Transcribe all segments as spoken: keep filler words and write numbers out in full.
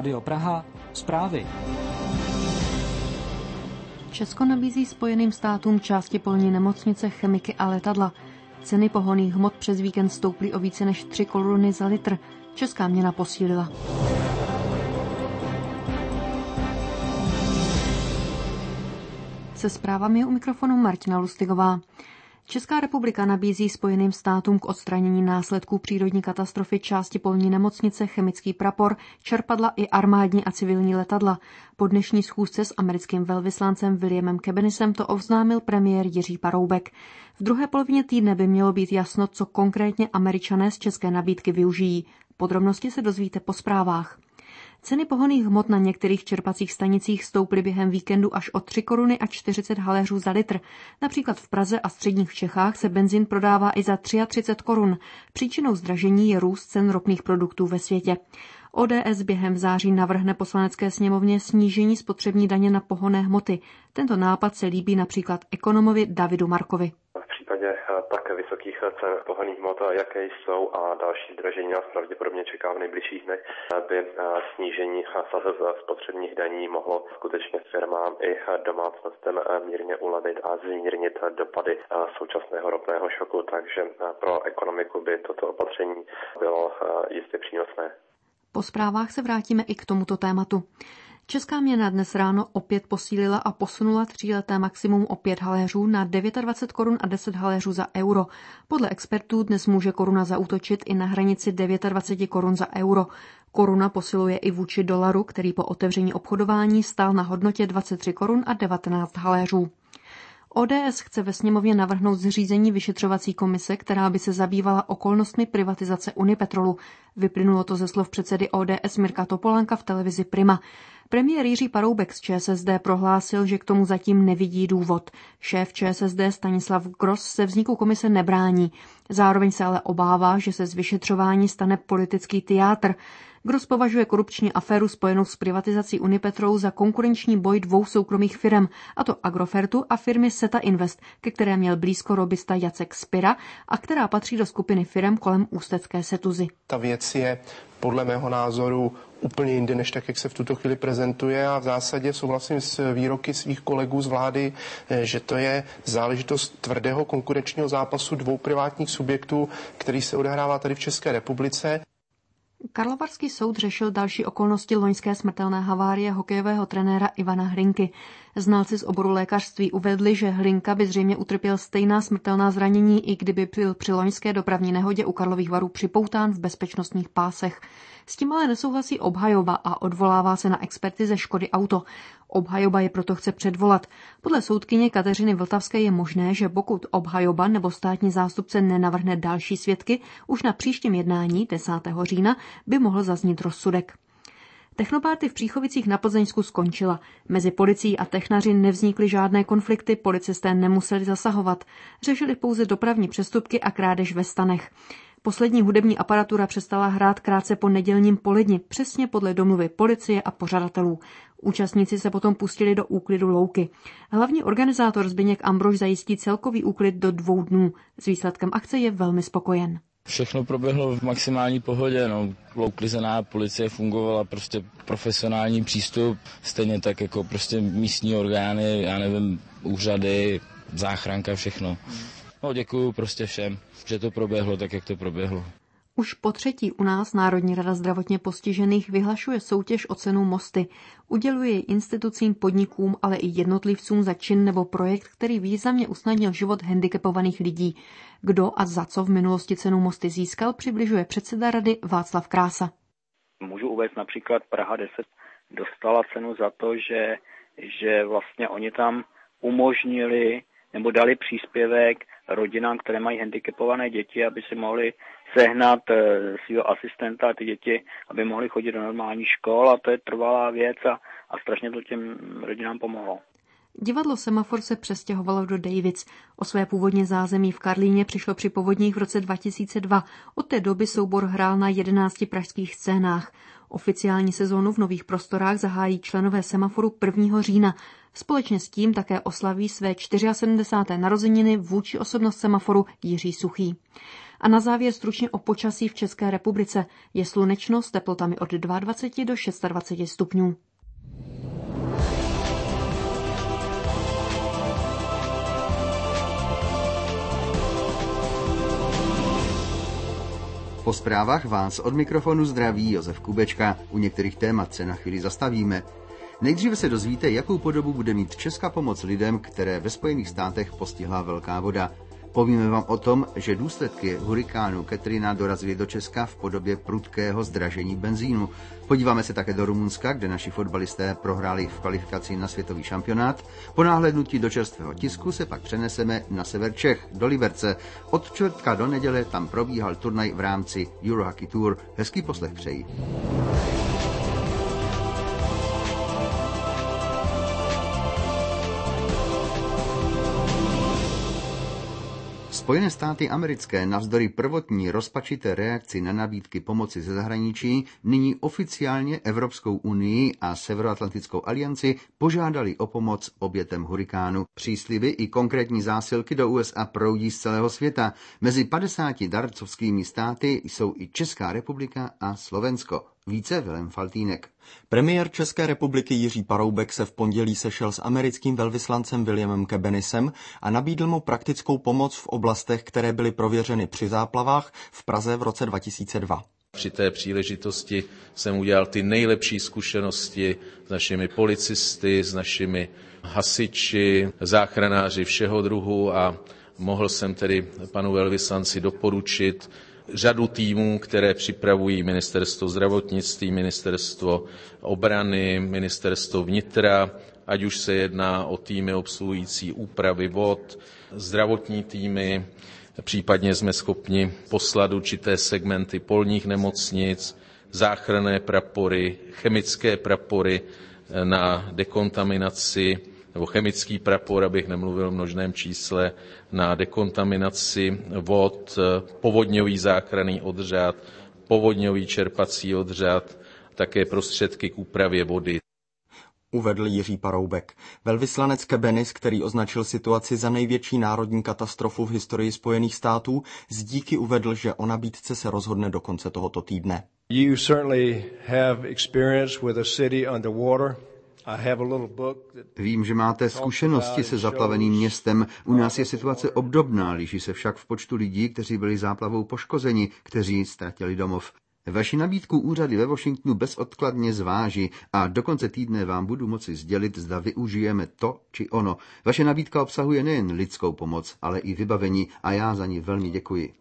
Rádio Praha, zprávy. Česko nabízí Spojeným státům části polní nemocnice, chemiky a letadla. Ceny pohonných hmot přes víkend stouply o více než tři koruny za litr. Česká měna posílila. Se zprávami je u mikrofonu Martina Lustigová. Česká republika nabízí Spojeným státům k odstranění následků přírodní katastrofy části polní nemocnice, chemický prapor, čerpadla i armádní a civilní letadla. Po dnešní schůzce s americkým velvyslancem Williamem Cabanisem to oznámil premiér Jiří Paroubek. V druhé polovině týdne by mělo být jasno, co konkrétně Američané z české nabídky využijí. Podrobnosti se dozvíte po zprávách. Ceny pohonných hmot na některých čerpacích stanicích stouply během víkendu až o tři koruny a čtyřicet haléřů za litr. Například v Praze a středních Čechách se benzín prodává i za třicet tři korun. Příčinou zdražení je růst cen ropných produktů ve světě. O D S během září navrhne poslanecké sněmovně snížení spotřební daně na pohonné hmoty. Tento nápad se líbí například ekonomovi Davidu Markovi. V případě tak vysokých cen pohonných hmot, jaké jsou, a další zdražení nás pravděpodobně čeká v nejbližších dnech, by snížení sazeb spotřebních daní mohlo skutečně firmám i domácnostem mírně ulevit a zmírnit dopady současného ropného šoku, takže pro ekonomiku by toto opatření bylo jistě přínosné. Po zprávách se vrátíme i k tomuto tématu. Česká měna dnes ráno opět posílila a posunula tříleté maximum o pět haléřů na dvacet devět korun a deset haléřů za euro. Podle expertů dnes může koruna zaútočit i na hranici dvacet devět korun za euro. Koruna posiluje i vůči dolaru, který po otevření obchodování stál na hodnotě dvacet tři korun a devatenáct haléřů. O D S chce ve sněmovně navrhnout zřízení vyšetřovací komise, která by se zabývala okolnostmi privatizace Unipetrolu. Vyplynulo to ze slov předsedy O D S Mirka Topolánka v televizi Prima. Premiér Jiří Paroubek z Č S S D prohlásil, že k tomu zatím nevidí důvod. Šéf Č S S D Stanislav Gross se vzniku komise nebrání. Zároveň se ale obává, že se z vyšetřování stane politický tyjátr. Gross považuje korupční aféru spojenou s privatizací Unipetrolu za konkurenční boj dvou soukromých firem, a to Agrofertu a firmy Seta Invest, ke které měl blízko lobista Jacek Spira a která patří do skupiny firem kolem ústecké Setuzy. Ta věc je podle mého názoru úplně jinde, než tak, jak se v tuto chvíli prezentuje, a v zásadě souhlasím s výroky svých kolegů z vlády, že to je záležitost tvrdého konkurenčního zápasu dvou privátních subjektů, který se odehrává tady v České republice. Karlovarský soud řešil další okolnosti loňské smrtelné havárie hokejového trenéra Ivana Hlinky. Znalci z oboru lékařství uvedli, že Hlinka by zřejmě utrpěl stejná smrtelná zranění, i kdyby byl při loňské dopravní nehodě u Karlových Varů připoután v bezpečnostních pásech. S tím ale nesouhlasí obhajoba a odvolává se na experty ze Škody Auto. Obhajoba je proto chce předvolat. Podle soudkyně Kateřiny Vltavské je možné, že pokud obhajoba nebo státní zástupce nenavrhne další svědky, už na příštím jednání desátého října by mohl zaznít rozsudek. Technopárty v Příchovicích na Plzeňsku skončila. Mezi policií a technaři nevznikly žádné konflikty, policisté nemuseli zasahovat. Řešili pouze dopravní přestupky a krádež ve stanech. Poslední hudební aparatura přestala hrát krátce po nedělním poledni, přesně podle domluvy policie a pořadatelů. Účastníci se potom pustili do úklidu louky. Hlavní organizátor Zbyněk Ambrož zajistí celkový úklid do dvou dnů. S výsledkem akce je velmi spokojen. Všechno proběhlo v maximální pohodě, no, uklizená policie fungovala, prostě profesionální přístup, stejně tak jako prostě místní orgány, já nevím, úřady, záchranka, všechno. No, děkuju prostě všem, že to proběhlo tak, jak to proběhlo. Už po třetí u nás Národní rada zdravotně postižených vyhlašuje soutěž o cenu Mosty. Uděluje ji institucím, podnikům, ale i jednotlivcům za čin nebo projekt, který významně usnadnil život handicapovaných lidí. Kdo a za co v minulosti cenu Mosty získal, přibližuje předseda rady Václav Krása. Můžu uvést například Praha deset dostala cenu za to, že, že vlastně oni tam umožnili nebo dali příspěvek rodinám, které mají handicapované děti, aby si mohli sehnat svého asistenta a ty děti, aby mohli chodit do normální škol, a to je trvalá věc a, a strašně to těm rodinám pomohlo. Divadlo Semafor se přestěhovalo do Davids. O své původně zázemí v Karlíně přišlo při povodních v roce dva tisíce dva. Od té doby soubor hrál na jedenácti pražských scénách. Oficiální sezónu v nových prostorách zahájí členové Semaforu prvního října. Společně s tím také oslaví své sedmdesáté čtvrté narozeniny vůdčí osobnost Semaforu Jiří Suchý. A na závěr stručně o počasí v České republice. Je slunečno s teplotami od dvacet dva do dvacet šest stupňů. Po zprávách vás od mikrofonu zdraví Josef Kubečka. U některých témat se na chvíli zastavíme. Nejdříve se dozvíte, jakou podobu bude mít česká pomoc lidem, které ve Spojených státech postihla velká voda. Povíme vám o tom, že důsledky hurikánu Katrina dorazily do Česka v podobě prudkého zdražení benzínu. Podíváme se také do Rumunska, kde naši fotbalisté prohráli v kvalifikaci na světový šampionát. Po náhlednutí do čerstvého tisku se pak přeneseme na sever Čech, do Liberce. Od čtvrtka do neděle tam probíhal turnaj v rámci Eurohockey Tour. Hezký poslech přeji. Spojené státy americké navzdory prvotní rozpačité reakci na nabídky pomoci ze zahraničí nyní oficiálně Evropskou unii a Severoatlantickou alianci požádali o pomoc obětem hurikánu. Přísliby i konkrétní zásilky do U S A proudí z celého světa. Mezi padesáti darcovskými státy jsou i Česká republika a Slovensko. Více Vilém Faltýnek. Premiér České republiky Jiří Paroubek se v pondělí sešel s americkým velvyslancem Williamem Cabanisem a nabídl mu praktickou pomoc v oblastech, které byly prověřeny při záplavách v Praze v roce dva tisíce dva. Při té příležitosti jsem udělal ty nejlepší zkušenosti s našimi policisty, s našimi hasiči, záchranáři všeho druhu a mohl jsem tedy panu velvyslanci doporučit řadu týmů, které připravují ministerstvo zdravotnictví, ministerstvo obrany, ministerstvo vnitra, ať už se jedná o týmy obsluhující úpravy vod, zdravotní týmy, případně jsme schopni poslat určité segmenty polních nemocnic, záchranné prapory, chemické prapory na dekontaminaci, nebo chemický prapor, abych nemluvil v množném čísle, na dekontaminaci vod, povodňový záchranný odřad, povodňový čerpací odřad, také prostředky k úpravě vody. Uvedl Jiří Paroubek. Velvyslanec Cabanis, který označil situaci za největší národní katastrofu v historii Spojených států, z díky uvedl, že o nabídce se rozhodne do konce tohoto týdne. You certainly have experience with a city underwater. Vím, že máte zkušenosti se zaplaveným městem. U nás je situace obdobná, liší se však v počtu lidí, kteří byli záplavou poškozeni, kteří ztratili domov. Vaši nabídku úřady ve Washingtonu bezodkladně zváží a do konce týdne vám budu moci sdělit, zda využijeme to či ono. Vaše nabídka obsahuje nejen lidskou pomoc, ale i vybavení a já za ní velmi děkuji.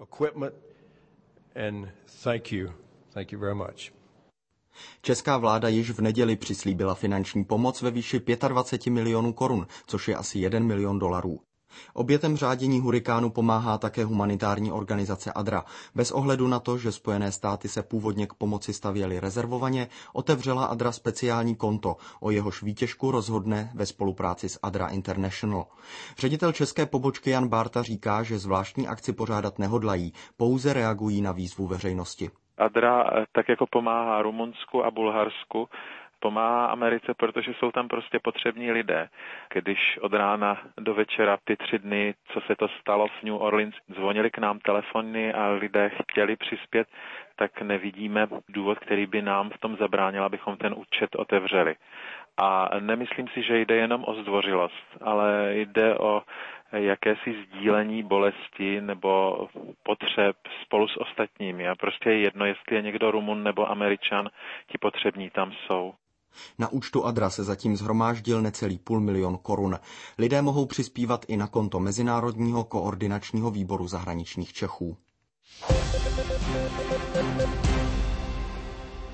Česká vláda již v neděli přislíbila finanční pomoc ve výši dvacet pět milionů korun, což je asi jeden milion dolarů. Obětem řádění hurikánu pomáhá také humanitární organizace ADRA. Bez ohledu na to, že Spojené státy se původně k pomoci stavěly rezervovaně, otevřela ADRA speciální konto, o jehož výtěžku rozhodne ve spolupráci s ADRA International. Ředitel české pobočky Jan Bárta říká, že zvláštní akci pořádat nehodlají, pouze reagují na výzvu veřejnosti. ADRA tak jako pomáhá Rumunsku a Bulharsku, pomáhá Americe, protože jsou tam prostě potřební lidé. Když od rána do večera ty tři dny, co se to stalo v New Orleans, zvonili k nám telefony a lidé chtěli přispět, tak nevidíme důvod, který by nám v tom zabránil, abychom ten účet otevřeli. A nemyslím si, že jde jenom o zdvořilost, ale jde o jakési sdílení bolesti nebo potřeb spolu s ostatními. A prostě je jedno, jestli je někdo Rumun nebo Američan, ti potřební tam jsou. Na účtu ADRA se zatím shromáždil necelý půl milion korun. Lidé mohou přispívat i na konto Mezinárodního koordinačního výboru zahraničních Čechů.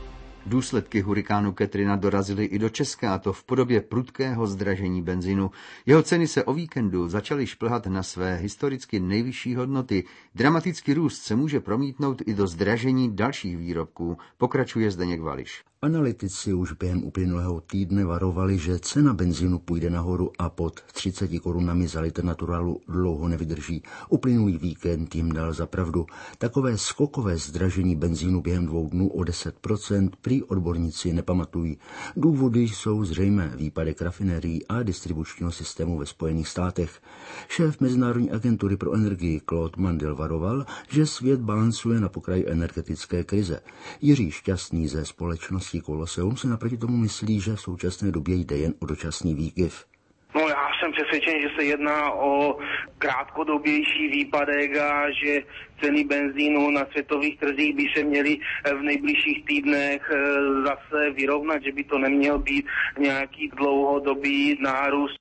Důsledky hurikánu Katrina dorazily i do Česka, a to v podobě prudkého zdražení benzínu. Jeho ceny se o víkendu začaly šplhat na své historicky nejvyšší hodnoty. Dramatický růst se může promítnout i do zdražení dalších výrobků, pokračuje Zdeněk Vališ. Analytici už během uplynulého týdne varovali, že cena benzínu půjde nahoru a pod třicet korunami za litr naturálu dlouho nevydrží. Uplynulý víkend jim dal za pravdu. Takové skokové zdražení benzínu během dvou dnů o deset procent prý odborníci nepamatují. Důvody jsou zřejmé: výpadek rafinérií a distribučního systému ve Spojených státech. Šéf Mezinárodní agentury pro energii Claude Mandel varoval, že svět balancuje na pokraji energetické krize. Jiří Šťastný ze společnosti Koloseum se naproti tomu myslí, že v současné době jde jen o dočasný výkyv. No, já jsem přesvědčen, že se jedná o krátkodobější výpadek a že ceny benzínu na světových trzích by se měly v nejbližších týdnech zase vyrovnat, že by to neměl být nějaký dlouhodobý nárůst.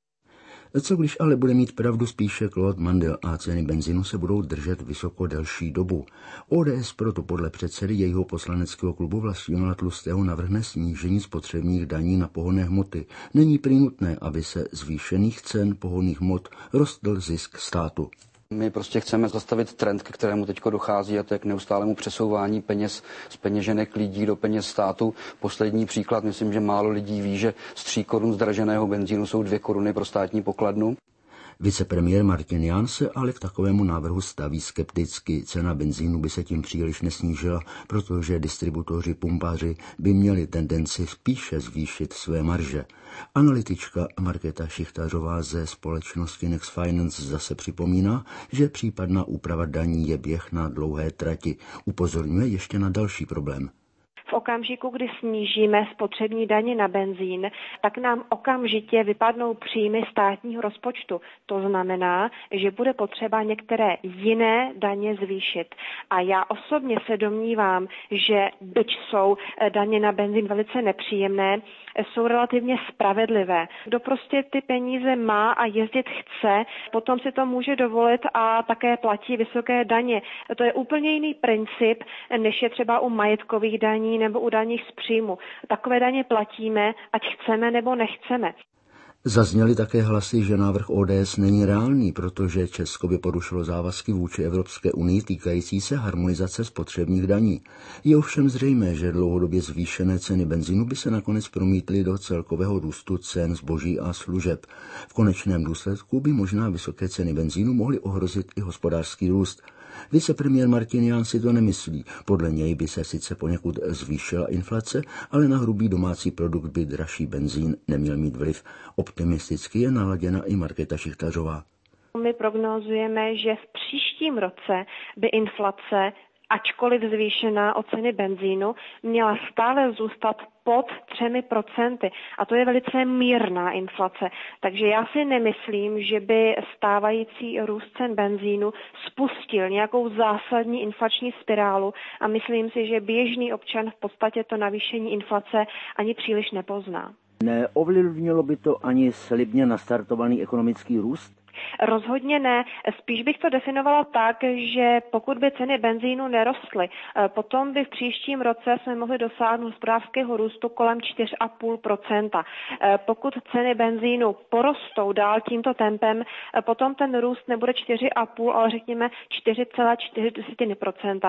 Co když ale bude mít pravdu spíše Claude Mandel a ceny benzínu se budou držet vysoko delší dobu? O D S proto podle předsedy jejího poslaneckého klubu Vlastimila Tlustého navrhne snížení spotřebních daní na pohonné hmoty. Není prý nutné, aby se zvýšených cen pohonných hmot rostl zisk státu. My prostě chceme zastavit trend, ke kterému teď dochází, a to je k neustálému přesouvání peněz z peněženek lidí do peněz státu. Poslední příklad, myslím, že málo lidí ví, že z tří korun zdraženého benzínu jsou dvě koruny pro státní pokladnu. Vicepremiér Martin Jahn se ale k takovému návrhu staví skepticky. Cena benzínu by se tím příliš nesnížila, protože distributoři pumpáři by měli tendenci spíše zvýšit své marže. Analytička Markéta Šichtařová ze společnosti Next Finance zase připomíná, že případná úprava daní je běh na dlouhé trati. Upozorňuje ještě na další problém. V okamžiku, kdy snížíme spotřební daně na benzín, tak nám okamžitě vypadnou příjmy státního rozpočtu. To znamená, že bude potřeba některé jiné daně zvýšit. A já osobně se domnívám, že byť jsou daně na benzín velice nepříjemné, jsou relativně spravedlivé. Kdo prostě ty peníze má a jezdit chce, potom si to může dovolit a také platí vysoké daně. To je úplně jiný princip, než je třeba u majetkových daní nebo u daních z příjmu. Takové daně platíme, ať chceme nebo nechceme. Zazněly také hlasy, že návrh O D S není reálný, protože Česko by porušilo závazky vůči Evropské unii týkající se harmonizace spotřebních daní. Je ovšem zřejmé, že dlouhodobě zvýšené ceny benzínu by se nakonec promítly do celkového růstu cen zboží a služeb. V konečném důsledku by možná vysoké ceny benzínu mohly ohrozit i hospodářský růst. Vicepremiér Martin Jahn si to nemyslí. Podle něj by se sice poněkud zvýšila inflace, ale na hrubý domácí produkt by dražší benzín neměl mít vliv. Optimisticky je naladěna i Markéta Šichtařová. My prognózujeme, že v příštím roce by inflace, ačkoliv zvýšená o ceny benzínu, měla stále zůstat pod třemi procenty. A to je velice mírná inflace. Takže já si nemyslím, že by stávající růst cen benzínu spustil nějakou zásadní inflační spirálu a myslím si, že běžný občan v podstatě to navýšení inflace ani příliš nepozná. Neovlivnilo by to ani slibně nastartovaný ekonomický růst? Rozhodně ne. Spíš bych to definovala tak, že pokud by ceny benzínu nerostly, potom by v příštím roce jsme mohli dosáhnout hospodářského růstu kolem čtyři celá pět procenta. Pokud ceny benzínu porostou dál tímto tempem, potom ten růst nebude čtyři celá pět, ale řekněme čtyři celá čtyři procenta.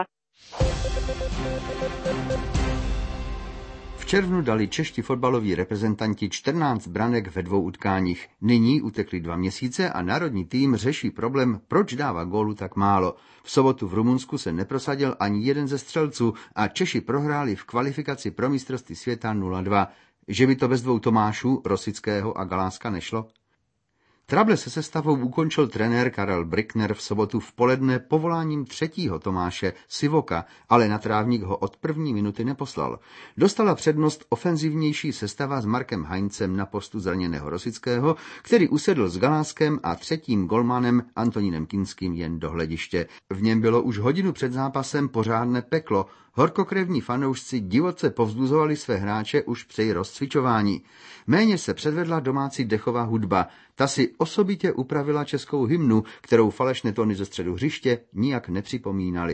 V červnu dali čeští fotbaloví reprezentanti čtrnáct branek ve dvou utkáních. Nyní utekly dva měsíce a národní tým řeší problém, proč dává gólu tak málo. V sobotu v Rumunsku se neprosadil ani jeden ze střelců a Češi prohráli v kvalifikaci pro mistrovství světa nula dva. Že by to bez dvou Tomášů, Rosického a Galáska nešlo? Trable se sestavou ukončil trenér Karel Brickner v sobotu v poledne povoláním třetího Tomáše Sivoka, ale na trávník ho od první minuty neposlal. Dostala přednost ofenzivnější sestava s Markem Heinzem na postu zraněného Rosického, který usedl s Galáskem a třetím golmanem Antonínem Kinským jen do hlediště. V něm bylo už hodinu před zápasem pořádné peklo. Horkokrevní fanoušci divoce povzbuzovali své hráče už při rozcvičování. Méně se předvedla domácí dechová hudba. Ta si osobitě upravila českou hymnu, kterou falešné tóny ze středu hřiště nijak nepřipomínaly.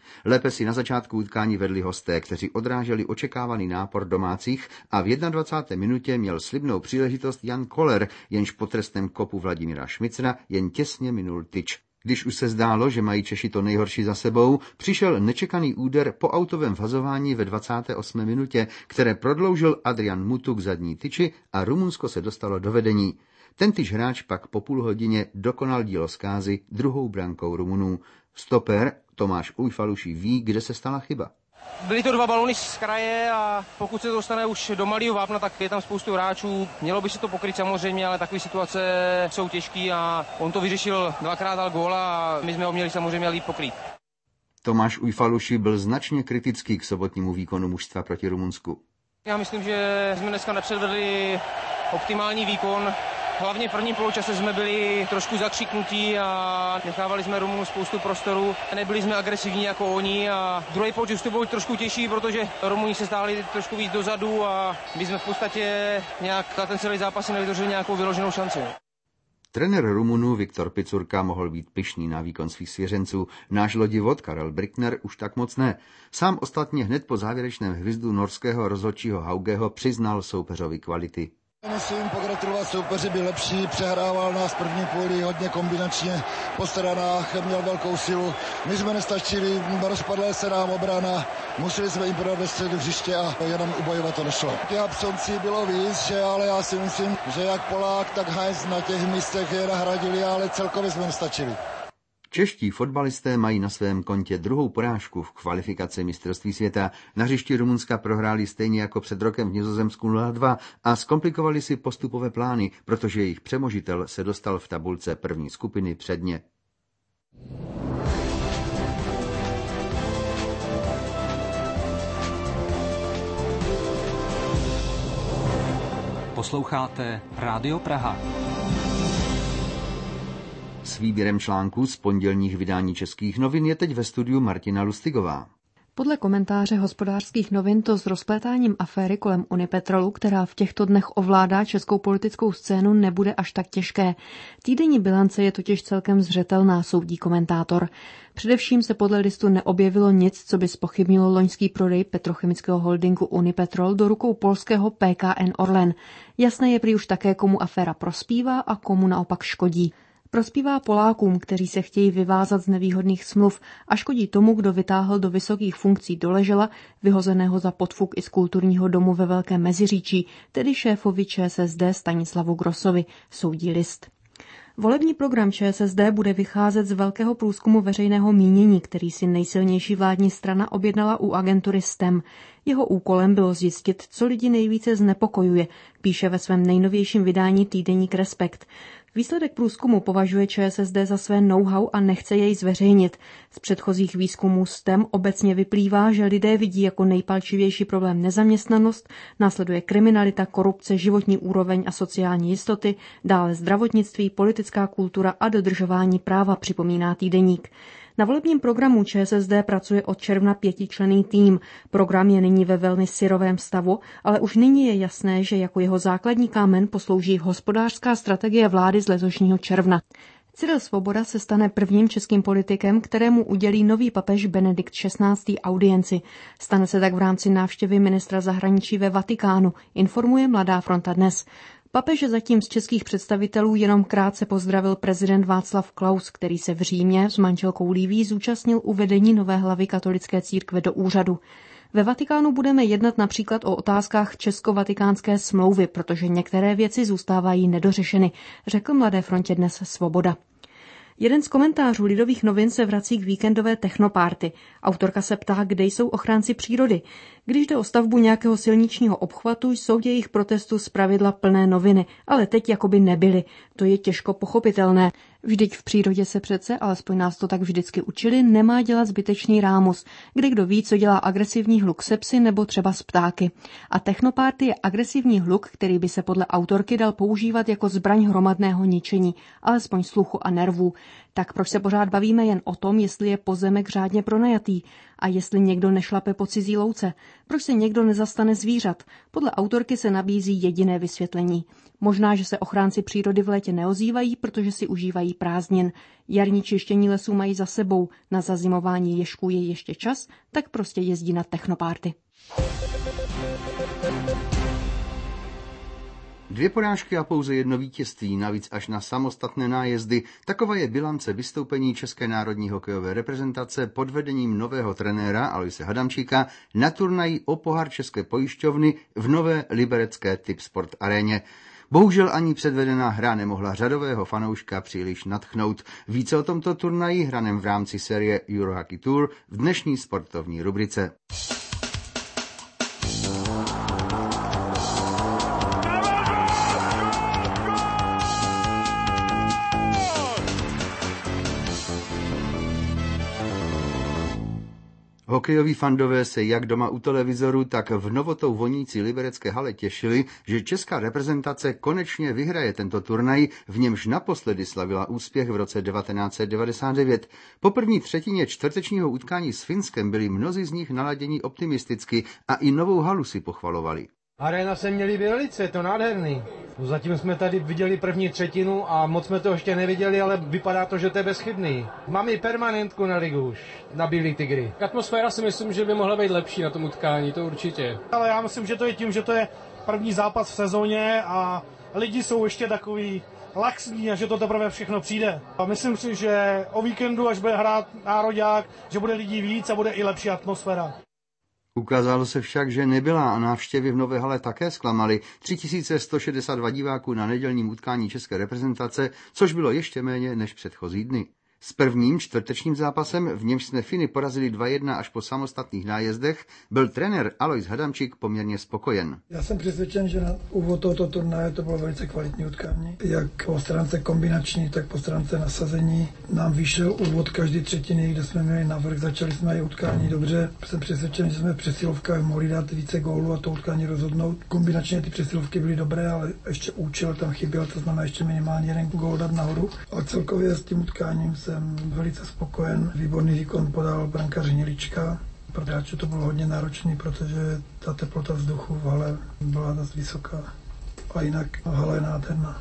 Lépe si na začátku utkání vedli hosté, kteří odráželi očekávaný nápor domácích a v jednadvacáté minutě měl slibnou příležitost Jan Koller, jenž po trestném kopu Vladimíra Šmicra jen těsně minul tyč. Když už se zdálo, že mají Češi to nejhorší za sebou, přišel nečekaný úder po autovém vhazování ve dvacáté osmé minutě, které prodloužil Adrian Mutu k zadní tyči a Rumunsko se dostalo do vedení. Tentýž hráč pak po půl hodině dokonal dílo zkázy druhou brankou Rumunů. Stoper Tomáš Ujfaluši ví, kde se stala chyba. Byly to dva balony z kraje a pokud se to dostane už do malého vápna, tak je tam spoustu hráčů. Mělo by se to pokryt samozřejmě, ale takové situace jsou těžké a on to vyřešil, dvakrát dal góla a my jsme ho měli samozřejmě líp pokrýt. Tomáš Ujfaluši byl značně kritický k sobotnímu výkonu mužstva proti Rumunsku. Já myslím, že jsme dneska nepředvedli optimální výkon. Hlavně v prvním poločase jsme byli trošku zakřiknutí a nechávali jsme Rumunů spoustu prostoru. Nebyli jsme agresivní jako oni a druhý poločas to bylo trošku těžší, protože Rumuni se stáli trošku víc dozadu a my jsme v podstatě nějak na ten celý zápas nevytvořili nějakou vyloženou šanci. Trenér Rumunů Viktor Picurka mohl být pyšný na výkon svých svěřenců. Náš lodivod Karel Brickner už tak moc ne. Sám ostatně hned po závěrečném hvizdu norského rozhodčího Haugeho přiznal soupeřovi kvality. Musím pogratulovat, soupeři byl lepší, přehrával nás první půli hodně kombinačně, po stranách měl velkou silu. My jsme nestačili, rozpadla se nám obrana, museli jsme jim prodat ve středu hřiště a jenom ubojovat to nešlo. Těch absencí bylo víc, že, ale já si myslím, že jak Polák, tak Heinz na těch místech je nahradili, ale celkově jsme nestačili. Čeští fotbalisté mají na svém kontě druhou porážku v kvalifikaci mistrovství světa. Na hřišti Rumunska prohráli stejně jako před rokem v Nizozemsku nula dva a zkomplikovali si postupové plány, protože jejich přemožitel se dostal v tabulce první skupiny předně. Posloucháte Rádio Praha. S výběrem článků z pondělních vydání Českých novin je teď ve studiu Martina Lustigová. Podle komentáře Hospodářských novin to s rozplétáním aféry kolem Unipetrolu, která v těchto dnech ovládá českou politickou scénu, nebude až tak těžké. Týdenní bilance je totiž celkem zřetelná, soudí komentátor. Především se podle listu neobjevilo nic, co by zpochybnilo loňský prodej petrochemického holdingu Unipetrol do rukou polského P K N Orlen. Jasné je prý už také, komu aféra prospívá a komu naopak škodí. Prospívá Polákům, kteří se chtějí vyvázat z nevýhodných smluv, a škodí tomu, kdo vytáhl do vysokých funkcí Doležela, vyhozeného za podfuk i z kulturního domu ve Velkém Meziříčí, tedy šéfovi Č S S D Stanislavu Grossovi, soudí list. Volební program Č S S D bude vycházet z velkého průzkumu veřejného mínění, který si nejsilnější vládní strana objednala u agentury S T E M. Jeho úkolem bylo zjistit, co lidi nejvíce znepokojuje, píše ve svém nejnovějším vydání týdeník Respekt. Výsledek průzkumu považuje Č S S D za své know-how a nechce jej zveřejnit. Z předchozích výzkumů S T E M obecně vyplývá, že lidé vidí jako nejpalčivější problém nezaměstnanost, následuje kriminalita, korupce, životní úroveň a sociální jistoty, dále zdravotnictví, politická kultura a dodržování práva, připomíná týdeník. Na volebním programu Č S S D pracuje od června pětičlenný tým. Program je nyní ve velmi syrovém stavu, ale už nyní je jasné, že jako jeho základní kámen poslouží hospodářská strategie vlády z letošního června. Cyril Svoboda se stane prvním českým politikem, kterému udělí nový papež Benedikt šestnáctý audienci. Stane se tak v rámci návštěvy ministra zahraničí ve Vatikánu, informuje Mladá fronta dnes. Papeže zatím z českých představitelů jenom krátce pozdravil prezident Václav Klaus, který se v Římě s manželkou Liví zúčastnil uvedení nové hlavy katolické církve do úřadu. Ve Vatikánu budeme jednat například o otázkách česko-vatikánské smlouvy, protože některé věci zůstávají nedořešeny, řekl Mladé frontě dnes Svoboda. Jeden z komentářů Lidových novin se vrací k víkendové technopárty. Autorka se ptá, kde jsou ochránci přírody. Když jde o stavbu nějakého silničního obchvatu, jsou jejich protestů zpravidla plné noviny, ale teď jakoby nebyly. To je těžko pochopitelné. Vždyť v přírodě se přece, alespoň nás to tak vždycky učili, nemá dělat zbytečný rámus, kde kdo ví, co dělá agresivní hluk se psy nebo třeba z ptáky. A technopárty je agresivní hluk, který by se podle autorky dal používat jako zbraň hromadného ničení, alespoň sluchu a nervů. Tak proč se pořád bavíme jen o tom, jestli je pozemek řádně pronajatý a jestli někdo nešlape po cizí louce? Proč se někdo nezastane zvířat? Podle autorky se nabízí jediné vysvětlení. Možná, že se ochránci přírody v létě neozývají, protože si užívají prázdnin. Jarní čištění lesů mají za sebou, na zazimování ježků je ještě čas, tak prostě jezdí na technopárty. Dvě porážky a pouze jedno vítězství, navíc až na samostatné nájezdy. Taková je bilance vystoupení České národní hokejové reprezentace pod vedením nového trenéra Aloise Hadamčíka na turnaji o pohár České pojišťovny v nové liberecké Tipsport aréně. Bohužel ani předvedená hra nemohla řadového fanouška příliš nadchnout. Více o tomto turnaji hraném v rámci série Eurohockey Tour v dnešní sportovní rubrice. Hokejoví fandové se jak doma u televizoru, tak v novotou vonící liberecké hale těšili, že česká reprezentace konečně vyhraje tento turnaj, v němž naposledy slavila úspěch v roce devatenáct set devadesát devět. Po první třetině čtvrtečního utkání s Finskem byli mnozí z nich naladění optimisticky a i novou halu si pochvalovali. Arena se mě líbí velice, je to nádherný. Zatím jsme tady viděli první třetinu a moc jsme to ještě neviděli, ale vypadá to, že to je bezchybný. Mám i permanentku na ligu už, na Bílý tygry. Atmosféra si myslím, že by mohla být lepší na tom utkání, to určitě. Ale já myslím, že to je tím, že to je první zápas v sezóně a lidi jsou ještě takový laxní a že to teprve všechno přijde. A myslím si, že o víkendu, až bude hrát nároďák, že bude lidí víc a bude i lepší atmosféra. Ukázalo se však, že nebyla a návštěvy v nové hale také zklamaly. tři tisíce sto šedesát dva diváků na nedělním utkání české reprezentace, což bylo ještě méně než předchozí dny. S prvním čtvrtečním zápasem, v němž jsme Finy porazili dva jedna až po samostatných nájezdech, byl trenér Alois Hadamčík poměrně spokojen. Já jsem přesvědčen, že na úvod tohoto turnaje to bylo velice kvalitní utkání. Jak po stránce kombinační, tak po stránce nasazení. Nám vyšel úvod každý třetiny, kde jsme měli navrch, začali jsme i utkání dobře. Jsem přesvědčen, že jsme v přesilovkách mohli dát více gólů a to utkání rozhodnout. Kombinačně ty přesilovky byly dobré, ale ještě účel tam chyběl, to znamená ještě minimálně jeden gól dát nahoru. A celkově s tím utkáním jsem velice spokojen. Výborný výkon podal brankář Hnilička. Pro hráče to bylo hodně náročný, protože ta teplota vzduchu v hale byla dost vysoká. A jinak hala je nádherná.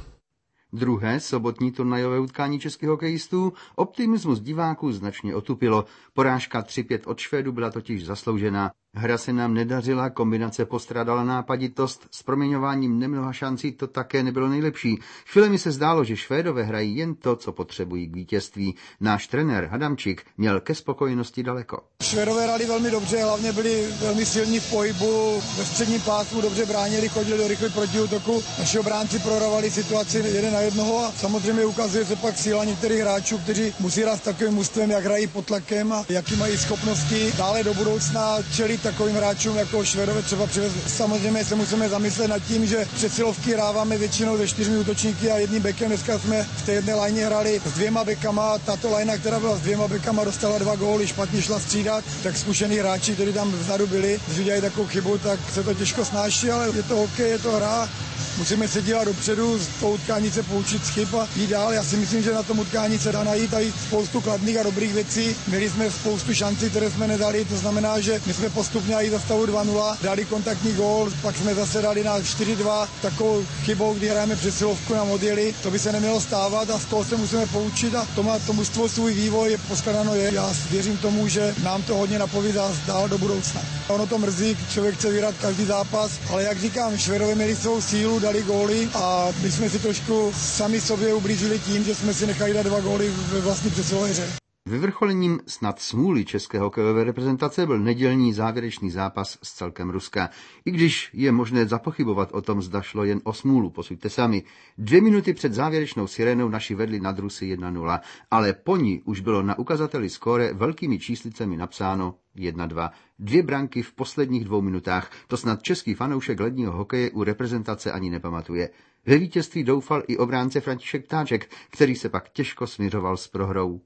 Druhé sobotní turnajové utkání českých hokejistů optimismus diváků značně otupilo. Porážka tři pět od Švédů byla totiž zasloužená. Hra se nám nedařila, kombinace postrádala nápaditost, s proměňováním nemnoha šancí to také nebylo nejlepší. Chvílemi se zdálo, že Švédové hrají jen to, co potřebují k vítězství. Náš trenér Hadamčík měl ke spokojenosti daleko. Švédové hráli velmi dobře, hlavně byli velmi silní v pohybu, ve středním pásmu dobře bránili, chodili do rychlého protiútoku. Naši obránci prorovali situaci jeden na jednoho a samozřejmě ukazuje se pak síla některých hráčů, kteří musí hrát s takovým mužstvem, jak hrají pod tlakem a jaký mají schopnosti dále do budoucna čelit takovým hráčům jako Švédové třeba přivez. Samozřejmě se musíme zamyslet nad tím, že přesilovky hráváme většinou se čtyřmi útočníky a jedním bekem. Dneska jsme v té jedné lajně hráli s dvěma bekama. Tato lajna, která byla s dvěma bekama, dostala dva góly, špatně šla střídat. Tak zkušený hráči, kteří tam vzadu byli, když udělají takovou chybu, tak se to těžko snáší, ale je to hokej, je to hra. Musíme se dívat dopředu, z toho utkání se poučit z chyb a jít dál. Já si myslím, že na tom utkání se dá najít tady spoustu kladných a dobrých věcí. Měli jsme spoustu šancí, které jsme nedali, to znamená, že my jsme postupně i za stavu dva nula dali kontaktní gól, pak jsme zase dali na čtyři dva takovou chybou, kdy hrajeme přesilovku, nám odjeli. To by se nemělo stávat a z toho se musíme poučit a to má to mužstvo svůj vývoj, je poskladano je. Já věřím tomu, že nám to hodně napovídá dál do budoucna. Ono to mrzí, člověk chce vyhrát každý zápas, ale jak říkám, Švédové měli svou sílu, dali góly a my jsme si trošku sami sobě ublížili tím, že jsme si nechali dát dva góly ve vlastní přesilové hře. Vyvrcholením snad smůly české hokejové reprezentace byl nedělní závěrečný zápas s celkem Ruska. I když je možné zapochybovat o tom, zda šlo jen o smůlu, posuďte sami. Dvě minuty před závěrečnou sirénou naši vedli nad Rusy jedna nula, ale po ní už bylo na ukazateli skóre velkými číslicemi napsáno jedna dva. Dvě branky v posledních dvou minutách, to snad český fanoušek ledního hokeje u reprezentace ani nepamatuje. Ve vítězství doufal i obránce František Ptáček, který se pak těžko smiřoval s prohrou.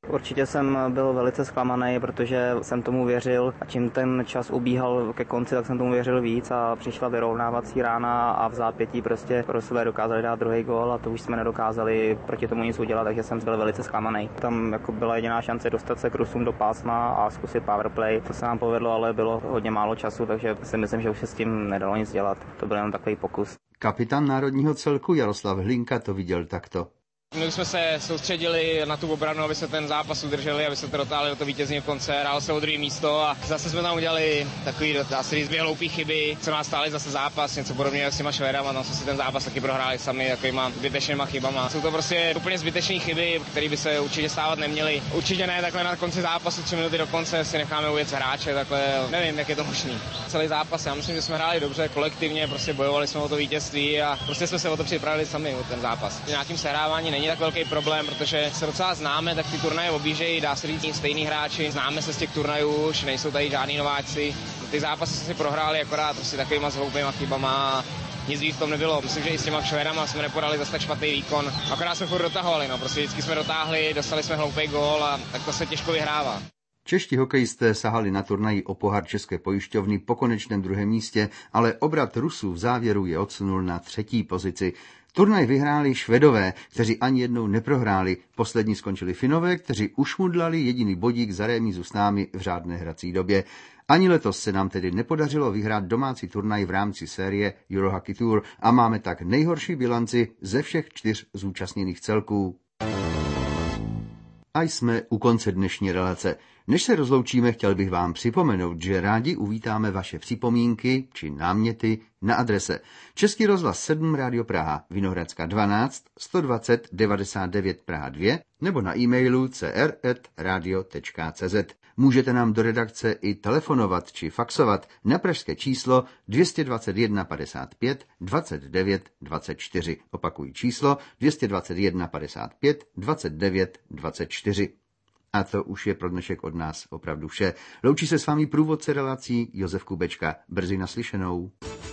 Určitě jsem byl velice zklamaný, protože jsem tomu věřil a čím ten čas ubíhal ke konci, tak jsem tomu věřil víc a přišla vyrovnávací rána a v zápětí prostě pro sebe dokázali dát druhý gól a to už jsme nedokázali proti tomu nic udělat, takže jsem byl velice zklamaný. Tam jako byla jediná šance dostat se k Rusům do pásma a zkusit powerplay. To se nám povedlo, ale bylo hodně málo času, takže si myslím, že už se s tím nedalo nic dělat. To byl jen takový pokus. Kapitán národního celku Jaroslav Hlinka to viděl takto. My jsme se soustředili na tu obranu, aby se ten zápas udrželi, aby se to dotáhli do to vítězního konce, hrálo se o druhé místo a zase jsme tam udělali takový, dá se říct, dvě hloupý chyby, co nás stály zase zápas, něco podobného s těma Švédama, tam jsme si ten zápas taky prohráli sami takovýma zbytečnýma chybama. Jsou to prostě úplně zbytečné chyby, které by se určitě stávat neměly. Určitě ne takhle na konci zápasu, tři minuty do konce si necháme ujet hráče, takhle nevím, jak je to možný. Celý zápas, já myslím, že jsme hráli dobře, kolektivně, prostě bojovali jsme o to vítězství a prostě jsme se o to připravili sami o ten zápas. Nějakým sehrávání není tak velký problém, protože se docela známe, tak ty turnaje objíždějí, dá se říct, stejný hráči, známe se z těch turnajů, už nejsou tady žádní nováčci. Ty zápasy si prohráli akorát prostě takovýma zhoupýma chybama. Nic víc v tom nebylo. Myslím, že i s těma Švédama jsme nepodali zase tak špatný výkon. Akorát jsme furt dotahovali, no, prostě vždycky jsme dotáhli, dostali jsme hloupý gól a tak to se těžko vyhrává. Čeští hokejisté sahali na turnaji o pohár České pojišťovny po konečném druhém místě, ale obrat Rusů v závěru je odsunul na třetí pozici. Turnaj vyhráli Švedové, kteří ani jednou neprohráli. Poslední skončili Finové, kteří ušmudlali jediný bodík za remízu s námi v řádné hrací době. Ani letos se nám tedy nepodařilo vyhrát domácí turnaj v rámci série Eurohockey Tour a máme tak nejhorší bilanci ze všech čtyř zúčastněných celků. A jsme u konce dnešní relace. Než se rozloučíme, chtěl bych vám připomenout, že rádi uvítáme vaše připomínky či náměty na adrese Český rozhlas sedm Rádio Praha, Vinohradská dvanáct, sto dvacet devadesát devět Praha dva nebo na e-mailu c r tečka radio tečka c z. Můžete nám do redakce i telefonovat či faxovat na pražské číslo dvě dvacet jedna padesát pět dvacet devět dvacet čtyři. Opakuji číslo dvě dvacet jedna padesát pět dvacet devět dvacet čtyři. A to už je pro dnešek od nás opravdu vše. Loučí se s vámi průvodce relací Josef Kubečka. Brzy naslyšenou.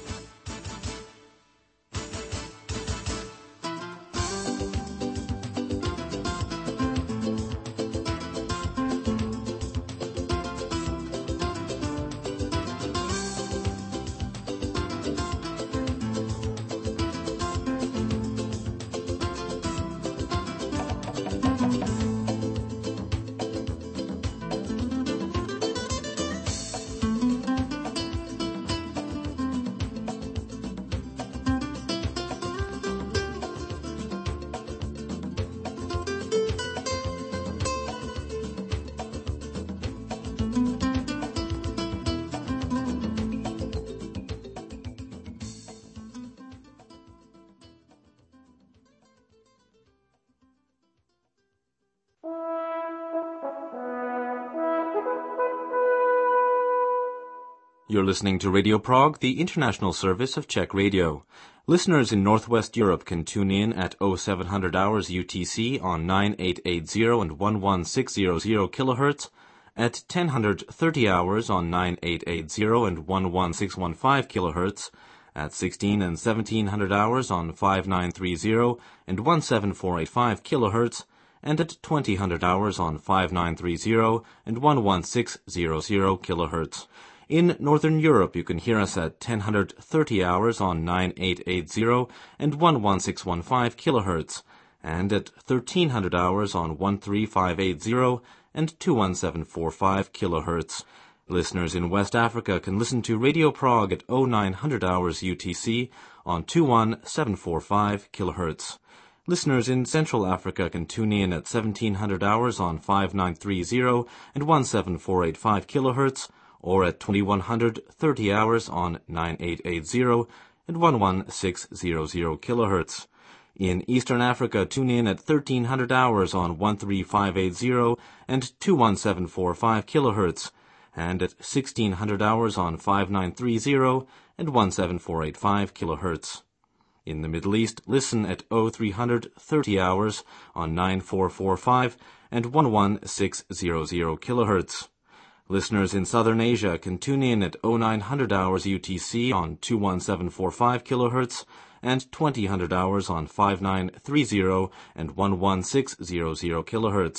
You're listening to Radio Prague, the international service of Czech radio. Listeners in Northwest Europe can tune in at oh seven hundred hours U T C on nine eight eight zero and one sixteen hundred kilohertz, at ten thirty hours on nine eight eight zero and one sixteen fifteen kilohertz, at sixteen and seventeen hundred hours on five nine three zero and one seven four eight five kilohertz, and at twenty hundred hours on five nine three zero and one sixteen hundred kilohertz. In Northern Europe, you can hear us at ten thirty hours on nine eight eight zero and one sixteen fifteen kilohertz, and at thirteen hundred hours on thirteen five eight zero and two seven four five kilohertz. Listeners in West Africa can listen to Radio Prague at oh nine hundred hours U T C on two seven four five kilohertz. Listeners in Central Africa can tune in at seventeen hundred hours on five nine three zero and one seven four eight five kilohertz, or at twenty-one thirty hours on nine eight eight zero and one sixteen hundred kilohertz. In Eastern Africa, tune in at thirteen hundred hours on thirteen five eight zero and two seven four five kilohertz, and at sixteen hundred hours on five nine three zero and one seven four eight five kilohertz. In the Middle East, listen at oh three thirty hours on nine four four five and one sixteen hundred kilohertz. Listeners in Southern Asia can tune in at oh nine hundred hours U T C on two seventeen forty-five kilohertz and twenty hundred hours on five nine three zero and one sixteen hundred kilohertz.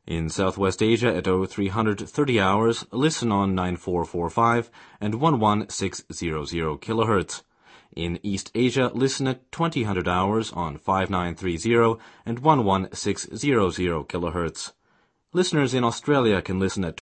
In Southwest Asia at oh three thirty hours, listen on nine four four five and one one six hundred kilohertz. In East Asia, listen at twenty hundred hours on five nine three zero and one one six hundred kilohertz. Listeners in Australia can listen at